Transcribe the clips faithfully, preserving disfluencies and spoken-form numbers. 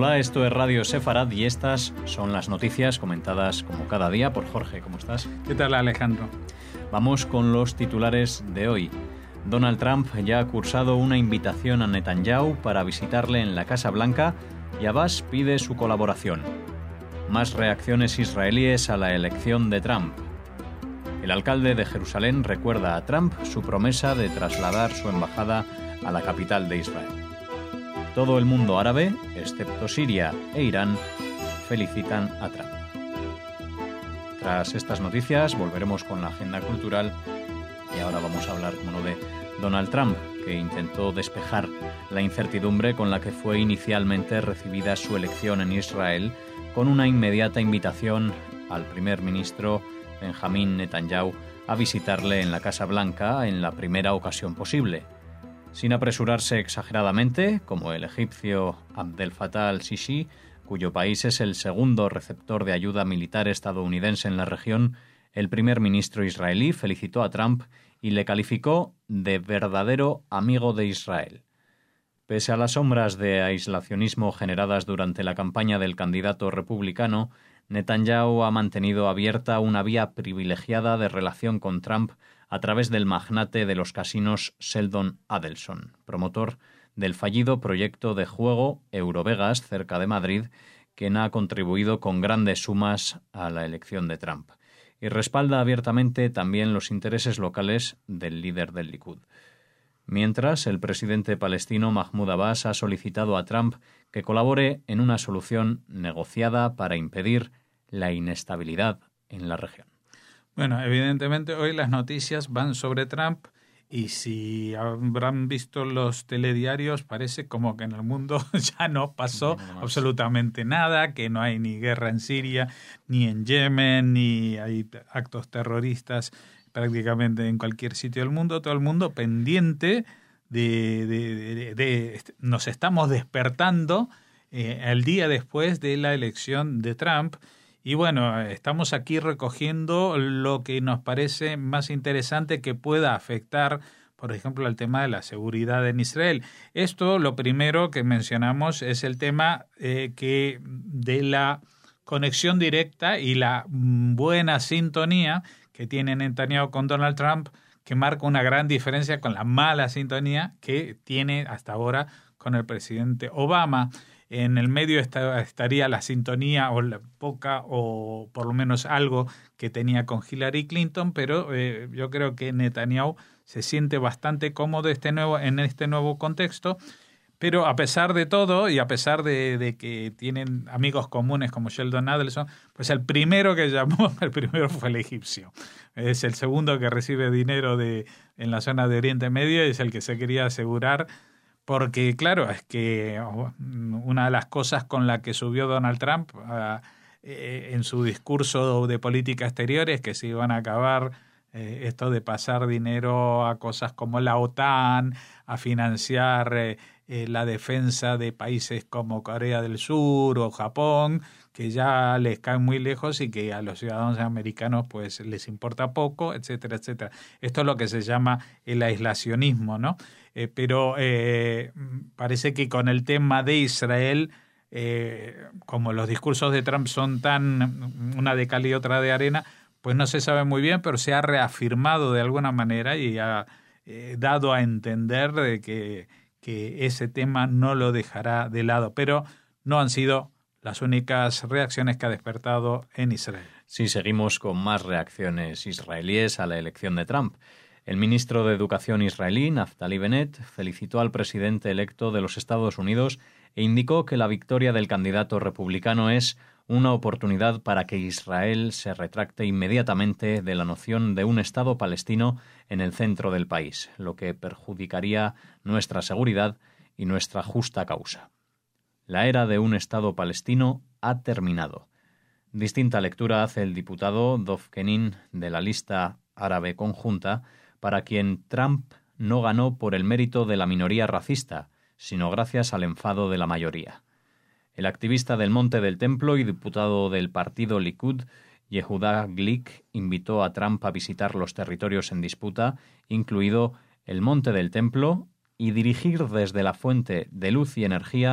Hola, esto es Radio Sefarad y estas son las noticias comentadas como cada día por Jorge. ¿Cómo estás? ¿Qué tal, Alejandro? Vamos con los titulares de hoy. Donald Trump ya ha cursado una invitación a Netanyahu para visitarle en la Casa Blanca y Abbas pide su colaboración. Más reacciones israelíes a la elección de Trump. El alcalde de Jerusalén recuerda a Trump su promesa de trasladar su embajada a la capital de Israel. Todo el mundo árabe, excepto Siria e Irán, felicitan a Trump. Tras estas noticias volveremos con la agenda cultural y ahora vamos a hablar, como no, de Donald Trump, que intentó despejar la incertidumbre con la que fue inicialmente recibida su elección en Israel, con una inmediata invitación al primer ministro Benjamín Netanyahu a visitarle en la Casa Blanca en la primera ocasión posible. Sin apresurarse exageradamente, como el egipcio Abdel Fattah al-Sisi, cuyo país es el segundo receptor de ayuda militar estadounidense en la región, el primer ministro israelí felicitó a Trump y le calificó de verdadero amigo de Israel. Pese a las sombras de aislacionismo generadas durante la campaña del candidato republicano, Netanyahu ha mantenido abierta una vía privilegiada de relación con Trump a través del magnate de los casinos Sheldon Adelson, promotor del fallido proyecto de juego Eurovegas cerca de Madrid, quien ha contribuido con grandes sumas a la elección de Trump, y respalda abiertamente también los intereses locales del líder del Likud. Mientras, el presidente palestino Mahmoud Abbas ha solicitado a Trump que colabore en una solución negociada para impedir la inestabilidad en la región. Bueno, evidentemente hoy las noticias van sobre Trump y si habrán visto los telediarios parece como que en el mundo ya no pasó no, no absolutamente nada, que no hay ni guerra en Siria, ni en Yemen, ni hay actos terroristas prácticamente en cualquier sitio del mundo, todo el mundo pendiente de, de, de, de, de nos estamos despertando eh, el día después de la elección de Trump. Y bueno, estamos aquí recogiendo lo que nos parece más interesante que pueda afectar, por ejemplo, el tema de la seguridad en Israel. Esto, lo primero que mencionamos es el tema eh, que de la conexión directa y la buena sintonía que tiene Netanyahu con Donald Trump, que marca una gran diferencia con la mala sintonía que tiene hasta ahora con el presidente Obama. En el medio está, estaría la sintonía o la poca o por lo menos algo que tenía con Hillary Clinton, pero eh, yo creo que Netanyahu se siente bastante cómodo este nuevo, en este nuevo contexto. Pero a pesar de todo y a pesar de, de que tienen amigos comunes como Sheldon Adelson, pues el primero que llamó, el primero fue el egipcio. Es el segundo que recibe dinero de, en la zona de Oriente Medio y es el que se quería asegurar. Porque, claro, es que una de las cosas con la que subió Donald Trump uh, eh, en su discurso de política exterior es que se iban a acabar eh, esto de pasar dinero a cosas como la OTAN, a financiar eh, eh, la defensa de países como Corea del Sur o Japón, que ya les caen muy lejos y que a los ciudadanos americanos pues les importa poco, etcétera, etcétera. Esto es lo que se llama el aislacionismo, ¿no? Eh, pero eh, parece que con el tema de Israel, eh, como los discursos de Trump son tan una de cal y otra de arena, pues no se sabe muy bien, pero se ha reafirmado de alguna manera y ha eh, dado a entender de que, que ese tema no lo dejará de lado. Pero no han sido las únicas reacciones que ha despertado en Israel. Sí, seguimos con más reacciones israelíes a la elección de Trump. El ministro de Educación israelí, Naftali Bennett, felicitó al presidente electo de los Estados Unidos e indicó que la victoria del candidato republicano es una oportunidad para que Israel se retracte inmediatamente de la noción de un Estado palestino en el centro del país, lo que perjudicaría nuestra seguridad y nuestra justa causa. La era de un Estado palestino ha terminado. Distinta lectura hace el diputado Dov Kenin de la lista árabe conjunta, para quien Trump no ganó por el mérito de la minoría racista, sino gracias al enfado de la mayoría. El activista del Monte del Templo y diputado del partido Likud, Yehuda Glick, invitó a Trump a visitar los territorios en disputa, incluido el Monte del Templo, y dirigir desde la fuente de luz y energía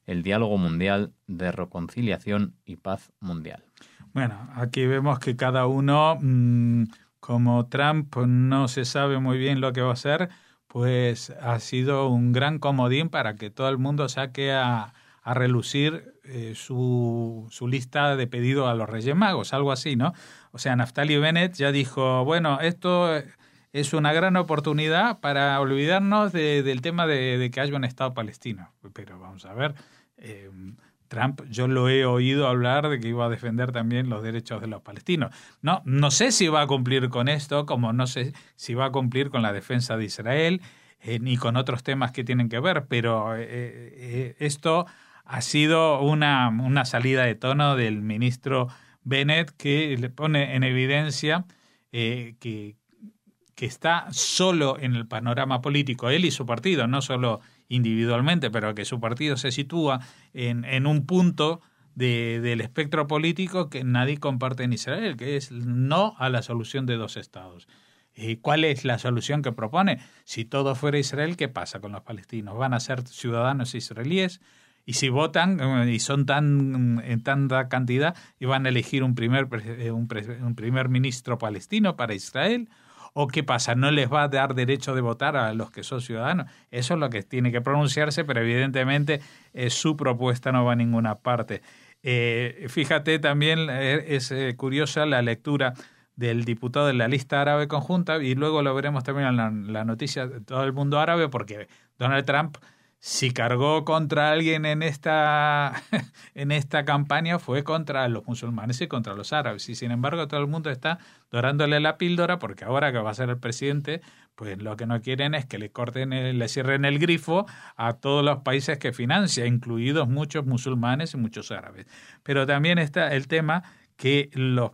el diálogo mundial de reconciliación y paz mundial. Bueno, aquí vemos que cada uno, mmm, como Trump no se sabe muy bien lo que va a hacer, pues ha sido un gran comodín para que todo el mundo saque a, a relucir eh, su, su lista de pedido a los Reyes Magos, algo así, ¿no? O sea, Naftali Bennett ya dijo, bueno, esto es una gran oportunidad para olvidarnos de, del tema de, de que haya un Estado palestino. Pero vamos a ver, eh, Trump, yo lo he oído hablar de que iba a defender también los derechos de los palestinos. No, no sé si va a cumplir con esto, como no sé si va a cumplir con la defensa de Israel, eh, ni con otros temas que tienen que ver, pero eh, eh, esto ha sido una, una salida de tono del ministro Bennett, que le pone en evidencia eh, que, que está solo en el panorama político, él y su partido, no solo individualmente, pero que su partido se sitúa en, en un punto de, del espectro político que nadie comparte en Israel, que es no a la solución de dos estados. ¿Y cuál es la solución que propone? Si todo fuera Israel, ¿qué pasa con los palestinos? ¿Van a ser ciudadanos israelíes? Y si votan, y son tan en tanta cantidad, y van a elegir un primer, un, un primer ministro palestino para Israel, ¿o qué pasa? ¿No les va a dar derecho de votar a los que son ciudadanos? Eso es lo que tiene que pronunciarse, pero evidentemente eh, su propuesta no va a ninguna parte. Eh, fíjate también, eh, es eh, curiosa la lectura del diputado de la lista árabe conjunta, y luego lo veremos también en la, la noticia de todo el mundo árabe, porque Donald Trump, si cargó contra alguien en esta, en esta campaña, fue contra los musulmanes y contra los árabes. Y sin embargo todo el mundo está dorándole la píldora, porque ahora que va a ser el presidente, pues lo que no quieren es que le corten, el, le cierren el grifo a todos los países que financia, incluidos muchos musulmanes y muchos árabes. Pero también está el tema que los,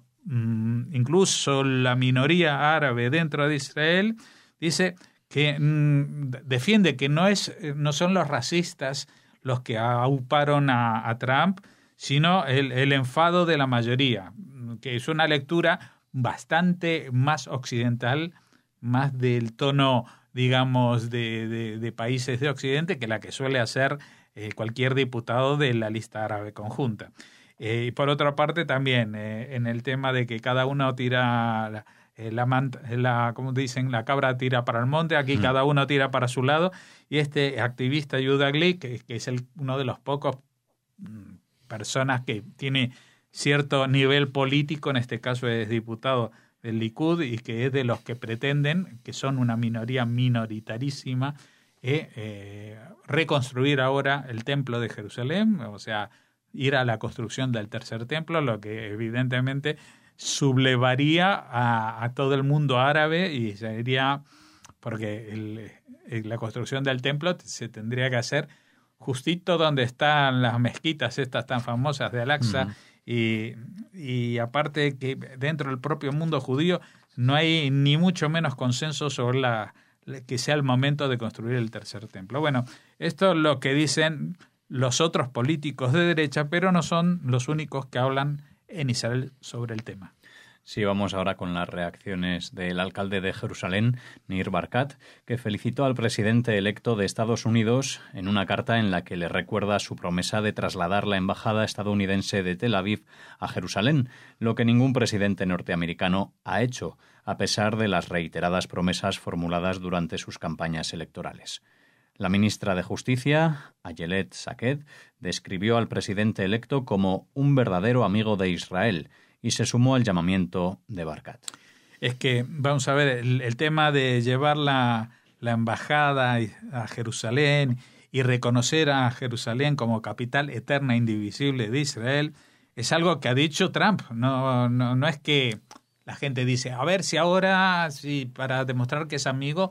incluso la minoría árabe dentro de Israel dice que mmm, defiende que no es no son los racistas los que auparon a, a Trump, sino el, el enfado de la mayoría, que es una lectura bastante más occidental, más del tono, digamos, de, de, de países de Occidente, que la que suele hacer eh, cualquier diputado de la lista árabe conjunta. Eh, y por otra parte también, eh, en el tema de que cada uno tira... La, La, la, como dicen, la cabra tira para el monte, aquí mm. cada uno tira para su lado, y este activista Yehuda Glick, que, que es el, uno de los pocos mm, personas que tiene cierto nivel político, en este caso es diputado del Likud, y que es de los que pretenden, que son una minoría minoritarísima, eh, eh, reconstruir ahora el templo de Jerusalén, o sea, ir a la construcción del tercer templo, lo que evidentemente sublevaría a, a todo el mundo árabe, y sería, porque el, el, la construcción del templo se tendría que hacer justito donde están las mezquitas estas tan famosas de Al-Aqsa, mm. y, y aparte que dentro del propio mundo judío no hay ni mucho menos consenso sobre la, que sea el momento de construir el tercer templo. Bueno, esto es lo que dicen los otros políticos de derecha, pero no son los únicos que hablan en Israel sobre el tema. Sí, vamos ahora con las reacciones del alcalde de Jerusalén, Nir Barkat, que felicitó al presidente electo de Estados Unidos en una carta en la que le recuerda su promesa de trasladar la embajada estadounidense de Tel Aviv a Jerusalén, lo que ningún presidente norteamericano ha hecho, a pesar de las reiteradas promesas formuladas durante sus campañas electorales. La ministra de Justicia, Ayelet Shaked, describió al presidente electo como un verdadero amigo de Israel y se sumó al llamamiento de Barkat. Es que, vamos a ver, el, el tema de llevar la, la embajada a Jerusalén y reconocer a Jerusalén como capital eterna e indivisible de Israel es algo que ha dicho Trump. No, no, no es que la gente dice, a ver si ahora, si para demostrar que es amigo,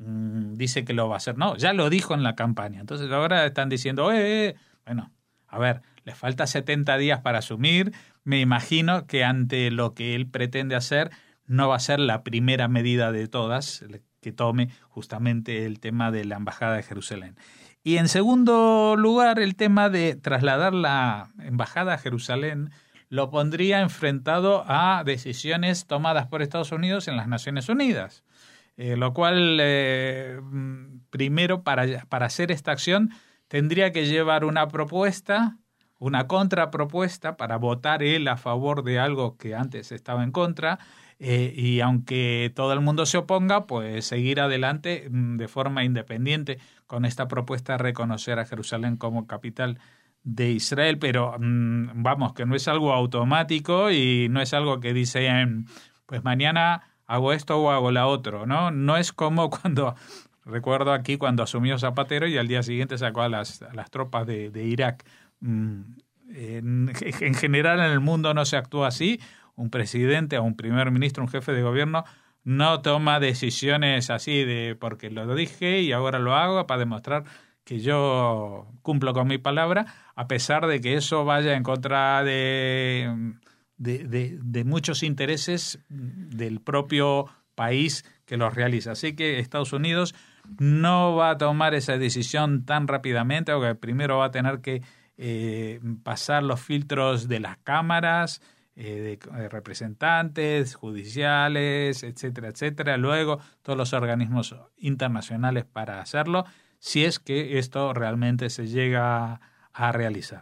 dice que lo va a hacer. No, ya lo dijo en la campaña. Entonces ahora están diciendo, eh, eh. bueno, a ver, le falta setenta días para asumir. Me imagino que ante lo que él pretende hacer no va a ser la primera medida de todas que tome justamente el tema de la embajada de Jerusalén. Y en segundo lugar, el tema de trasladar la embajada a Jerusalén lo pondría enfrentado a decisiones tomadas por Estados Unidos en las Naciones Unidas. Eh, lo cual, eh, primero, para, para hacer esta acción, tendría que llevar una propuesta, una contrapropuesta para votar él a favor de algo que antes estaba en contra, eh, y aunque todo el mundo se oponga, pues seguir adelante de forma independiente con esta propuesta de reconocer a Jerusalén como capital de Israel. Pero vamos, que no es algo automático y no es algo que dicen, pues mañana hago esto o hago la otro, ¿no? No es como cuando, recuerdo aquí cuando asumió Zapatero y al día siguiente sacó a las, a las tropas de, de Irak. En, en general en el mundo no se actúa así. Un presidente o un primer ministro, un jefe de gobierno, no toma decisiones así de porque lo dije y ahora lo hago para demostrar que yo cumplo con mi palabra, a pesar de que eso vaya en contra de, de, de, de muchos intereses del propio país que los realiza. Así que Estados Unidos no va a tomar esa decisión tan rápidamente, porque primero va a tener que eh, pasar los filtros de las cámaras, eh, de, de representantes, judiciales, etcétera, etcétera. Luego todos los organismos internacionales para hacerlo, si es que esto realmente se llega a realizar.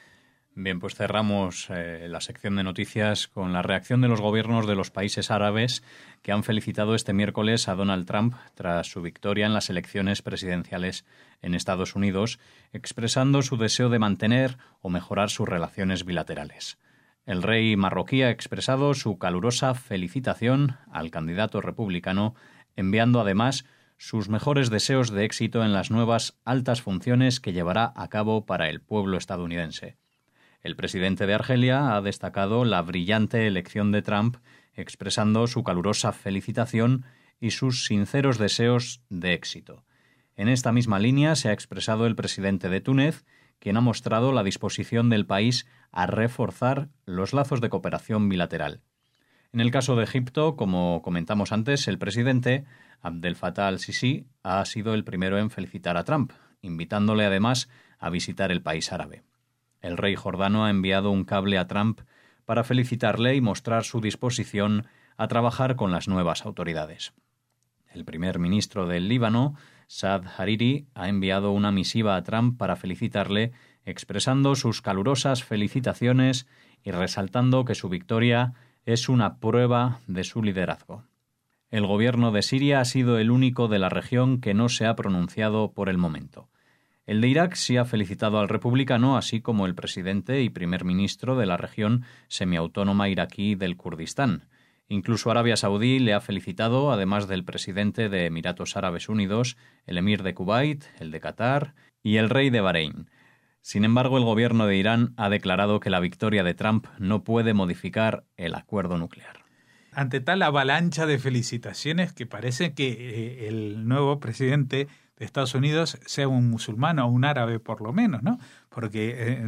Bien, pues cerramos eh, la sección de noticias con la reacción de los gobiernos de los países árabes que han felicitado este miércoles a Donald Trump tras su victoria en las elecciones presidenciales en Estados Unidos, expresando su deseo de mantener o mejorar sus relaciones bilaterales. El rey marroquí ha expresado su calurosa felicitación al candidato republicano, enviando además sus mejores deseos de éxito en las nuevas altas funciones que llevará a cabo para el pueblo estadounidense. El presidente de Argelia ha destacado la brillante elección de Trump, expresando su calurosa felicitación y sus sinceros deseos de éxito. En esta misma línea se ha expresado el presidente de Túnez, quien ha mostrado la disposición del país a reforzar los lazos de cooperación bilateral. En el caso de Egipto, como comentamos antes, el presidente Abdel Fattah al-Sisi ha sido el primero en felicitar a Trump, invitándole además a visitar el país árabe. El rey jordano ha enviado un cable a Trump para felicitarle y mostrar su disposición a trabajar con las nuevas autoridades. El primer ministro del Líbano, Saad Hariri, ha enviado una misiva a Trump para felicitarle, expresando sus calurosas felicitaciones y resaltando que su victoria es una prueba de su liderazgo. El gobierno de Siria ha sido el único de la región que no se ha pronunciado por el momento. El de Irak sí ha felicitado al republicano, así como el presidente y primer ministro de la región semiautónoma iraquí del Kurdistán. Incluso Arabia Saudí le ha felicitado, además del presidente de Emiratos Árabes Unidos, el emir de Kuwait, el de Qatar y el rey de Bahrein. Sin embargo, el gobierno de Irán ha declarado que la victoria de Trump no puede modificar el acuerdo nuclear. Ante tal avalancha de felicitaciones, que parece que eh, el nuevo presidente de Estados Unidos sea un musulmán o un árabe por lo menos, ¿no? Porque eh,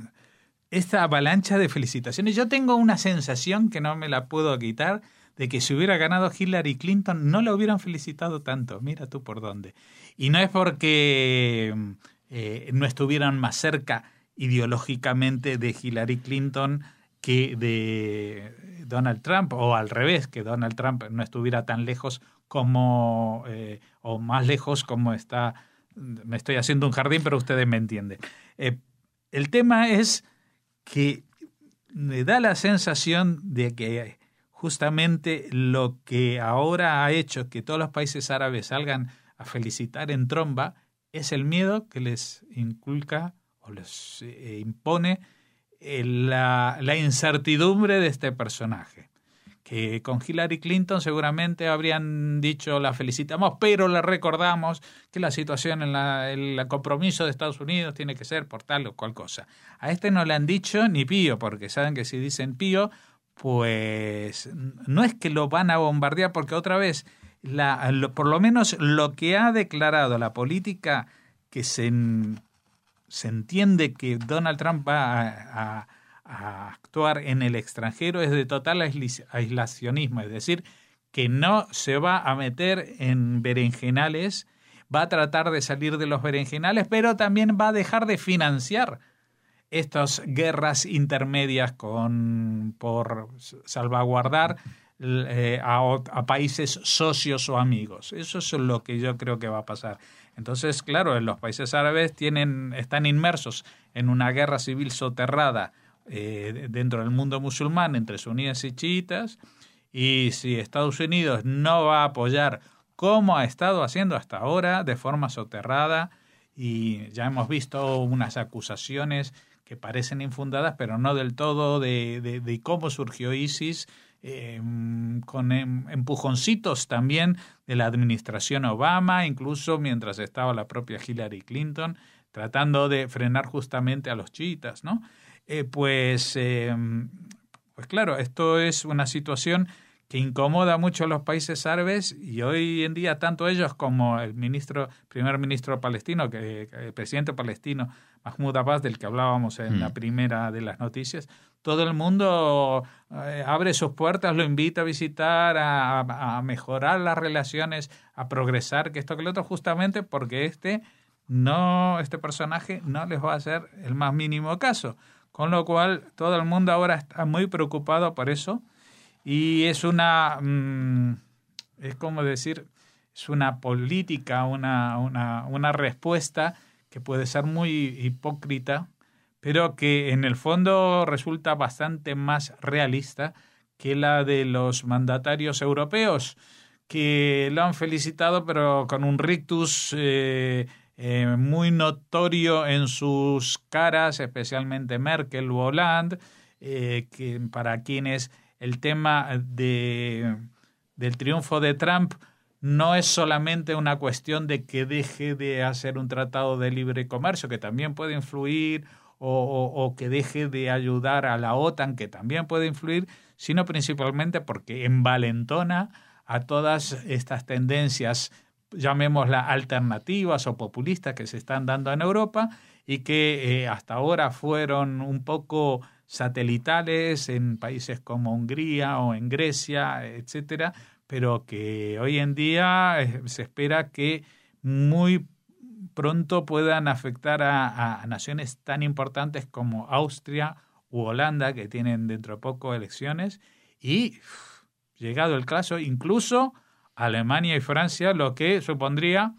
esta avalancha de felicitaciones, yo tengo una sensación que no me la puedo quitar, de que si hubiera ganado Hillary Clinton no la hubieran felicitado tanto. Mira tú por dónde. Y no es porque eh, no estuvieran más cerca ideológicamente de Hillary Clinton que de Donald Trump, o al revés, que Donald Trump no estuviera tan lejos como, eh, o más lejos como está, me estoy haciendo un jardín, pero ustedes me entienden. Eh, el tema es que me da la sensación de que justamente lo que ahora ha hecho que todos los países árabes salgan a felicitar en tromba es el miedo que les inculca o les eh, impone La, la incertidumbre de este personaje, que con Hillary Clinton seguramente habrían dicho la felicitamos, pero le recordamos que la situación en la, el compromiso de Estados Unidos tiene que ser por tal o cual cosa. A este no le han dicho ni pío, porque saben que si dicen pío, pues no es que lo van a bombardear, porque otra vez, la, lo, por lo menos lo que ha declarado la política que se... se entiende que Donald Trump va a, a, a actuar en el extranjero es de total aislacionismo, es decir, que no se va a meter en berenjenales, va a tratar de salir de los berenjenales, pero también va a dejar de financiar estas guerras intermedias con, por salvaguardar eh, a, a países socios o amigos. Eso es lo que yo creo que va a pasar. Entonces, claro, los países árabes tienen, están inmersos en una guerra civil soterrada eh, dentro del mundo musulmán entre suníes y chiitas, y si Estados Unidos no va a apoyar como ha estado haciendo hasta ahora, de forma soterrada, y ya hemos visto unas acusaciones que parecen infundadas, pero no del todo, de, de, de cómo surgió ISIS, eh, con empujoncitos también de la administración Obama, incluso mientras estaba la propia Hillary Clinton, tratando de frenar justamente a los chiitas, ¿no? Eh, pues, eh, pues claro, esto es una situación que incomoda mucho a los países árabes, y hoy en día tanto ellos como el ministro, primer ministro palestino, que el presidente palestino Mahmoud Abbas, del que hablábamos en mm. la primera de las noticias, todo el mundo eh, abre sus puertas, lo invita a visitar, a, a mejorar las relaciones, a progresar, que esto que lo otro, justamente porque este no, este personaje no les va a hacer el más mínimo caso. Con lo cual, todo el mundo ahora está muy preocupado por eso. Y es una, mmm, es como decir, es una política, una, una, una respuesta que puede ser muy hipócrita, pero que en el fondo resulta bastante más realista que la de los mandatarios europeos, que lo han felicitado, pero con un rictus eh, eh, muy notorio en sus caras, especialmente Merkel o Hollande, eh, que para quienes el tema de, del triunfo de Trump no es solamente una cuestión de que deje de hacer un tratado de libre comercio, que también puede influir, o, o, o que deje de ayudar a la OTAN, que también puede influir, sino principalmente porque envalentona a todas estas tendencias, llamémoslas alternativas o populistas, que se están dando en Europa y que eh, hasta ahora fueron un poco satelitales en países como Hungría o en Grecia, etcétera, pero que hoy en día eh, se espera que muy pronto puedan afectar a, a naciones tan importantes como Austria u Holanda, que tienen dentro de poco elecciones, y llegado el caso, incluso Alemania y Francia, lo que supondría,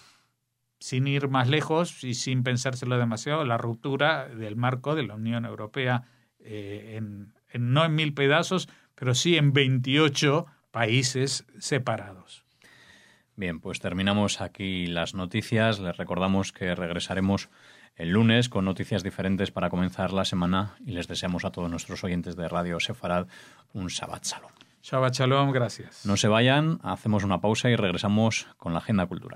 sin ir más lejos y sin pensárselo demasiado, la ruptura del marco de la Unión Europea, eh, en, en, no en mil pedazos, pero sí en veintiocho países separados. Bien, pues terminamos aquí las noticias. Les recordamos que regresaremos el lunes con noticias diferentes para comenzar la semana, y les deseamos a todos nuestros oyentes de Radio Sefarad un Shabbat Shalom. Shabbat Shalom, gracias. No se vayan, hacemos una pausa y regresamos con la agenda cultural.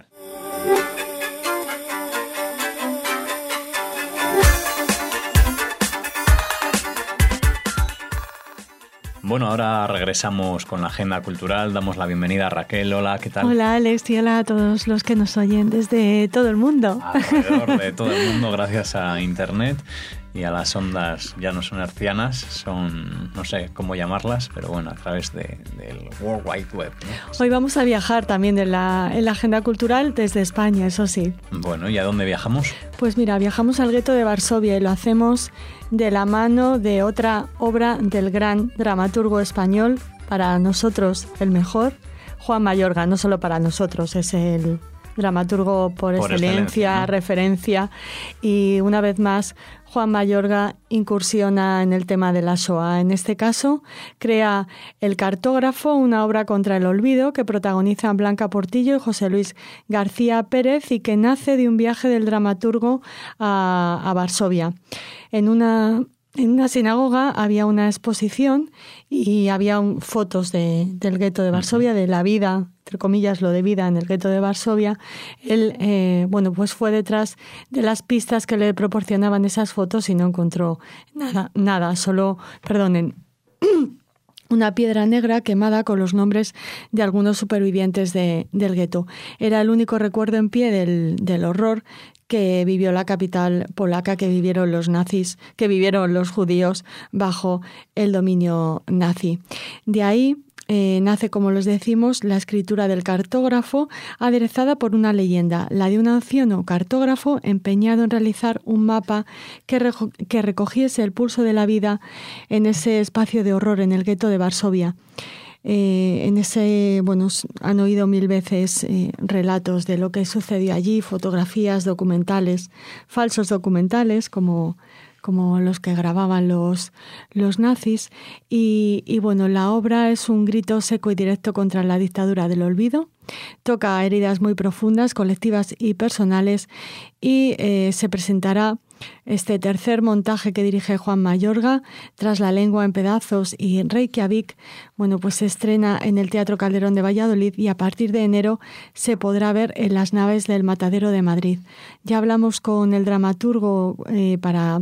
Bueno, ahora regresamos con la agenda cultural. Damos la bienvenida a Raquel. Hola, ¿qué tal? Hola, Alex, y hola a todos los que nos oyen desde todo el mundo. Alrededor de todo el mundo, gracias a Internet y a las ondas ya no son hercianas, son, no sé cómo llamarlas, pero bueno, a través de, del World Wide Web, ¿no? Hoy vamos a viajar también en la, en la agenda cultural desde España, eso sí. Bueno, ¿y a dónde viajamos? Pues mira, viajamos al gueto de Varsovia y lo hacemos de la mano de otra obra del gran dramaturgo español, para nosotros el mejor, Juan Mayorga. No solo para nosotros, es el dramaturgo por, por excelencia, excelencia, ¿no? Referencia, y una vez más Juan Mayorga incursiona en el tema de la Shoah. En este caso crea El cartógrafo, una obra contra el olvido que protagonizan Blanca Portillo y José Luis García Pérez, y que nace de un viaje del dramaturgo a, a Varsovia. En una En una sinagoga había una exposición y había un, fotos de, del gueto de Varsovia, de la vida, entre comillas, lo de vida en el gueto de Varsovia. Él, eh, bueno, pues fue detrás de las pistas que le proporcionaban esas fotos y no encontró nada, nada, solo, perdonen, una piedra negra quemada con los nombres de algunos supervivientes de, del gueto. Era el único recuerdo en pie del, del horror que vivió la capital polaca, que vivieron los nazis, que vivieron los judíos bajo el dominio nazi. De ahí eh, nace, como les decimos, la escritura del cartógrafo, aderezada por una leyenda, la de un anciano cartógrafo empeñado en realizar un mapa que, reco- que recogiese el pulso de la vida en ese espacio de horror en el gueto de Varsovia. Eh, en ese, bueno, han oído mil veces eh, relatos de lo que sucedió allí, fotografías, documentales, falsos documentales, como, como los que grababan los, los nazis. Y, y bueno, la obra es un grito seco y directo contra la dictadura del olvido. Toca heridas muy profundas, colectivas y personales, y eh, se presentará este tercer montaje que dirige Juan Mayorga, Tras la lengua en pedazos y Reykjavik. Bueno, pues se estrena en el Teatro Calderón de Valladolid y a partir de enero se podrá ver en las naves del Matadero de Madrid. Ya hablamos con el dramaturgo eh, para...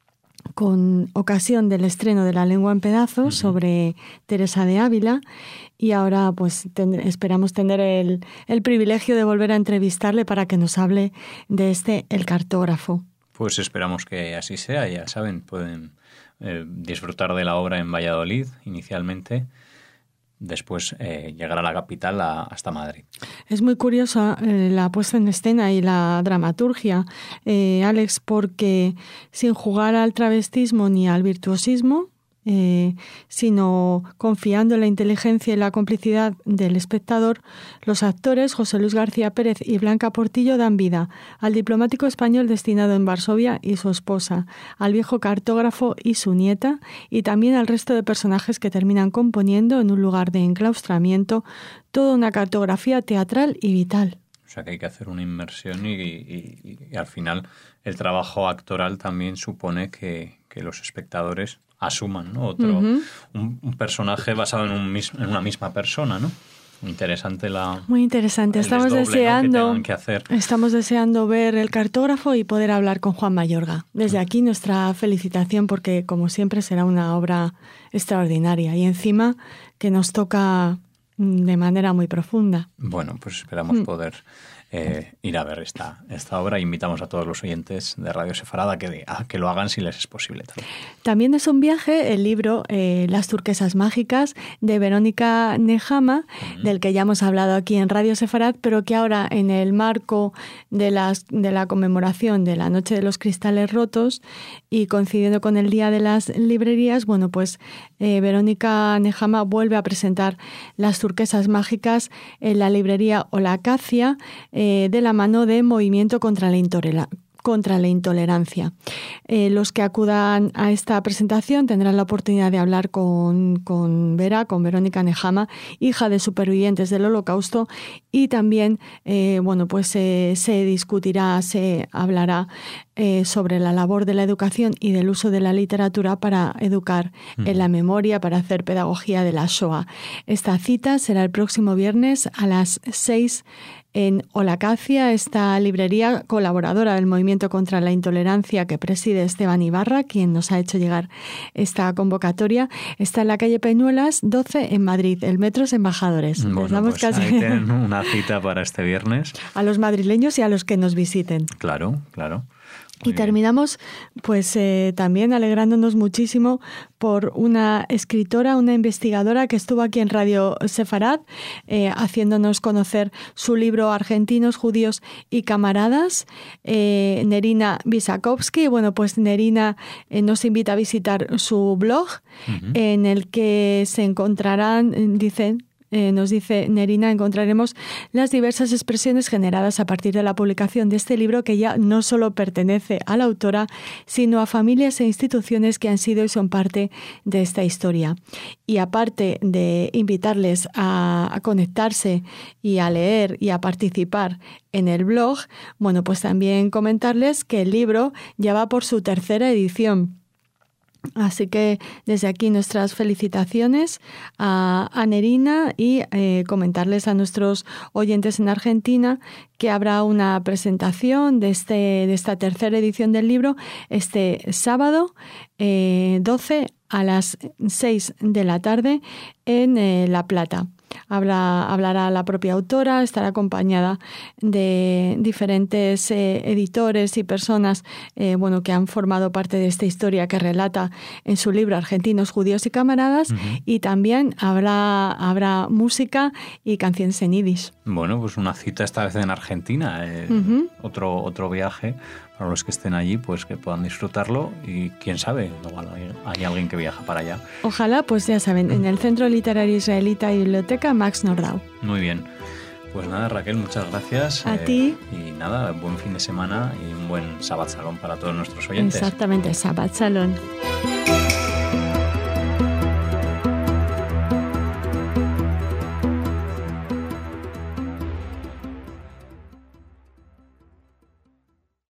con ocasión del estreno de La lengua en pedazos, uh-huh, sobre Teresa de Ávila, y ahora pues ten, esperamos tener el, el privilegio de volver a entrevistarle para que nos hable de este El cartógrafo. Pues esperamos que así sea, ya saben, pueden eh, disfrutar de la obra en Valladolid inicialmente, después eh, llegar a la capital a, hasta Madrid. Es muy curiosa eh, la puesta en escena y la dramaturgia, eh, Alex, porque sin jugar al travestismo ni al virtuosismo, eh, sino confiando en la inteligencia y la complicidad del espectador, los actores José Luis García Pérez y Blanca Portillo dan vida al diplomático español destinado en Varsovia y su esposa, al viejo cartógrafo y su nieta, y también al resto de personajes que terminan componiendo en un lugar de enclaustramiento toda una cartografía teatral y vital. O sea que hay que hacer una inmersión y, y, y al final el trabajo actoral también supone que, que los espectadores asuman, ¿no? Otro, uh-huh, un, un personaje basado en, un mis, en una misma persona, ¿no? Interesante la... Muy interesante. Estamos desdoble, deseando, ¿no? que que hacer. Estamos deseando ver El cartógrafo y poder hablar con Juan Mayorga. Desde aquí nuestra felicitación porque, como siempre, será una obra extraordinaria y encima que nos toca de manera muy profunda. Bueno, pues esperamos mm. poder eh, ir a ver esta, esta obra. Invitamos a todos los oyentes de Radio Sefarad a que, a que lo hagan si les es posible también. También es un viaje el libro eh, Las turquesas mágicas de Verónica Nejama, uh-huh, del que ya hemos hablado aquí en Radio Sefarad, pero que ahora en el marco de, las, de la conmemoración de la Noche de los Cristales Rotos y coincidiendo con el Día de las Librerías, bueno, pues eh, Verónica Nejama vuelve a presentar Las turquesas mágicas en la librería Olacacia, eh, de la mano de Movimiento contra la Intolerancia. contra la intolerancia. Eh, los que acudan a esta presentación tendrán la oportunidad de hablar con, con Vera, con Verónica Nejama, hija de supervivientes del Holocausto, y también, eh, bueno, pues eh, se discutirá, se hablará eh, sobre la labor de la educación y del uso de la literatura para educar mm. en la memoria, para hacer pedagogía de la Shoah. Esta cita será el próximo viernes a las seis en Olacacia, esta librería colaboradora del Movimiento contra la Intolerancia que preside Esteban Ibarra, quien nos ha hecho llegar esta convocatoria. Está en la calle Peñuelas doce en Madrid, el Metro Embajadores. Bueno, damos pues casi... ahí tienen una cita para este viernes. A los madrileños y a los que nos visiten. Claro, claro. Muy y terminamos pues eh, también alegrándonos muchísimo por una escritora, una investigadora que estuvo aquí en Radio Sefarad eh, haciéndonos conocer su libro Argentinos, Judíos y Camaradas, eh, Nerina Visakovsky. Bueno, pues Nerina eh, nos invita a visitar su blog, uh-huh, en el que se encontrarán, dicen, Eh, nos dice Nerina, encontraremos las diversas expresiones generadas a partir de la publicación de este libro que ya no solo pertenece a la autora, sino a familias e instituciones que han sido y son parte de esta historia. Y aparte de invitarles a, a conectarse y a leer y a participar en el blog, bueno, pues también comentarles que el libro ya va por su tercera edición. Así que desde aquí nuestras felicitaciones a, a Nerina y eh, comentarles a nuestros oyentes en Argentina que habrá una presentación de, este, de esta tercera edición del libro este sábado eh, doce a las seis de la tarde en eh, La Plata. Habla, hablará la propia autora, estará acompañada de diferentes eh, editores y personas eh, bueno, que han formado parte de esta historia que relata en su libro Argentinos, Judíos y Camaradas, uh-huh, y también habrá, habrá música y canciones en yiddish. Bueno, pues una cita esta vez en Argentina, eh, uh-huh, otro, otro viaje para los que estén allí, pues que puedan disfrutarlo y quién sabe, igual hay, hay alguien que viaja para allá. Ojalá, pues ya saben, en el Centro Literario Israelita y Biblioteca Max Nordau. Muy bien. Pues nada, Raquel, muchas gracias. A eh, ti. Y nada, buen fin de semana y un buen Shabbat Shalom para todos nuestros oyentes. Exactamente, Shabbat Shalom.